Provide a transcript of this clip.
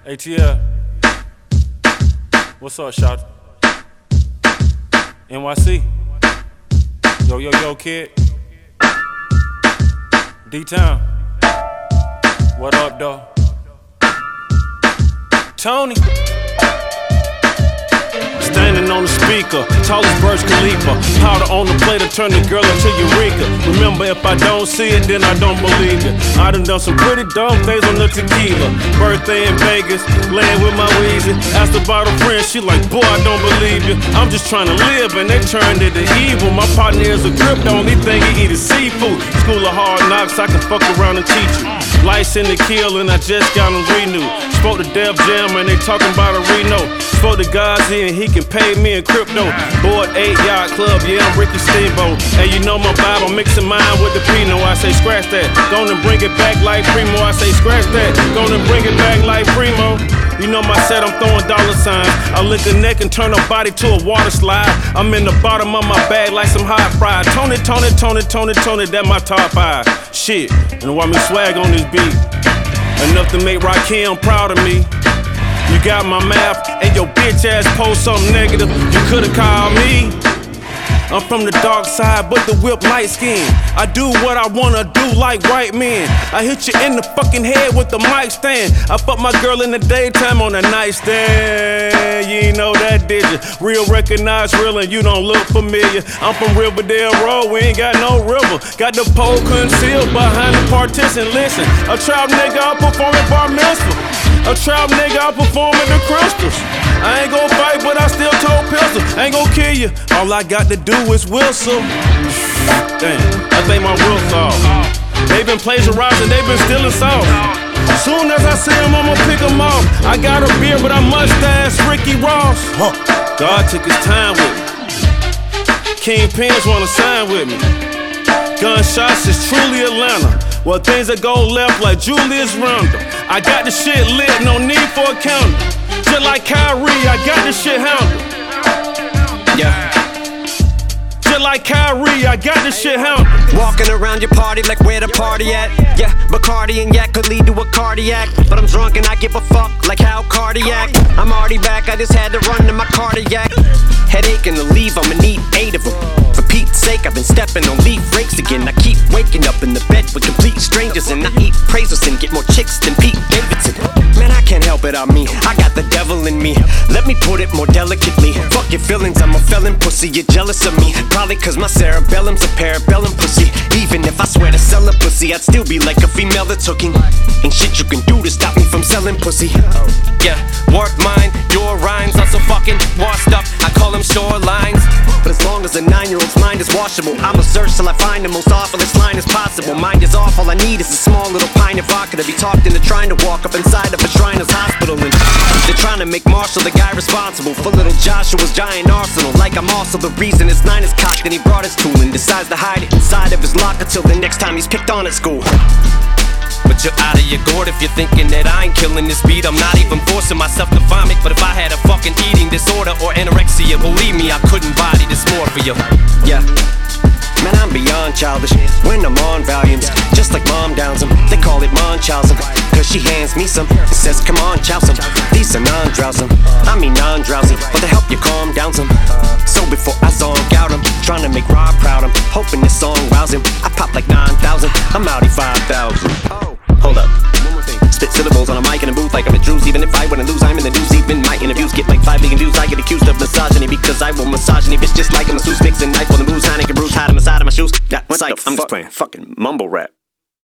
ATL, what's up, shawty? NYC, yo, kid. D-Town, what up, though? Tony. Standing on the speaker, tallest Burj Khalifa. Powder on the plate to turn the girl into Eureka. Remember, if I don't see it, then I don't believe it. I done some pretty dumb things on the tequila. Birthday in Vegas, laying with my Weezy. Asked about a friend, she like, boy, I don't believe you. I'm just trying to live, and they turned it to evil. My partner is a grip, the only thing he eat is seafood. School of hard knocks, I can fuck around and teach you. License to kill, and I just got them renewed. Spoke to Def Jam, and they talking about a Reno. Spoke to Gazi, and he can pay me in crypto. Board 8 Yacht Club, yeah, I'm Ricky Steamboat. And you know my vibe, I'm mixing mine with the Pinot. I say scratch that, gonna bring it back like Primo. I say scratch that, gonna bring it back like Primo. You know my set, I'm throwing dollar signs. I lick a neck and turn her body to a water slide. I'm in the bottom of my bag like some hot fries. Tony, that my top 5. Shit, and why me swag on this beat? Enough to make Rakim proud of me. You got my map, and your bitch ass post something negative. You could've called me. I'm from the dark side, but the whip light skin. I do what I wanna do like white men. I hit you in the fucking head with the mic stand. I fuck my girl in the daytime on the nightstand. You ain't know that, did you? Real recognize real and you don't look familiar. I'm from Riverdale Road, we ain't got no river. Got the pole concealed behind the partition. Listen, a trap nigga, I perform at bar mitzvah. A trap nigga, I perform at the Crystals. I ain't gon' fight, but I still told pistol. Ain't gon' kill you, all I got to do is whistle. Damn, I think my will's off. They been plagiarizing, they been stealing sauce. Soon as I see them, I'ma pick them off. I got a beard, but I mustache Ricky Ross. God took his time with me. Kingpins wanna sign with me. Gunshots is truly Atlanta. Well, things that go left like Julius Randle. I got the shit lit, no need for a counter. Just like Kyrie, I got this shit handled. Yeah. Just like Kyrie, I got this shit handled. Walking around your party like where the party at. Yeah, Bacardi and yak could lead to a cardiac. But I'm drunk and I give a fuck like how cardiac. I'm already back, I just had to run to my cardiac. Headache and to leave, I'ma need 8 of them. For Pete's sake, I've been stepping on leaf rakes again. I keep waking up in the bed with complete strangers. And I eat praisers and get more chicks than Pete Davidson. Man, I can't help it, I mean, I got the devil in me. Let me put it more delicately. Fuck your feelings, I'm a felon pussy, you're jealous of me. Probably cause my cerebellum's a parabellum pussy. Even if I swear to sell a pussy, I'd still be like a female that's hooking. Ain't shit you can do to stop me from selling pussy. Yeah, work mine, your rhymes are so fucking washed up, I call them shorelines. But as long as a 9-year-old's mind is washable, I'ma search till I find the most awfulest line as possible. Mind is off, all I need is a small little pint of vodka to be talked into trying to walk up inside of a Shriners hospital. And they're trying to make Marshall the guy responsible for little Joshua's giant arsenal. Like I'm also the reason his 9 is cocked and he brought his tool and decides to hide it inside of his locker till the next time he's picked on at school. But you're out of your gourd if you're thinking that I ain't killing this beat. I'm not even forcing myself to vomit. But if I had a fucking eating disorder or anorexia, believe me, I couldn't body this more for you. Yeah. Man, I'm beyond childish when I'm on Valiums. Just like mom downs them, they call it Munchausen. Cause she hands me some and says, come on, chow some. These are non-drowsome, I mean non-drowsy, but to help you calm down some. So before I zonk out, I'm trying to make Rob proud. I'm hoping this song rouse him. I pop like 9,000, I'm outie 5,000. Hold up, one more thing. Spit syllables on a mic in a booth like I'm at Drew's. Even if I win and lose, I'm in the news. Even my interviews get like 5 million views. I get accused of misogyny because I will misogyny. Bitch just like a masseuse, mixing knife on the booze. Heineken brews hide on the side of my shoes. Yeah, psych, I'm just playing fucking mumble rap.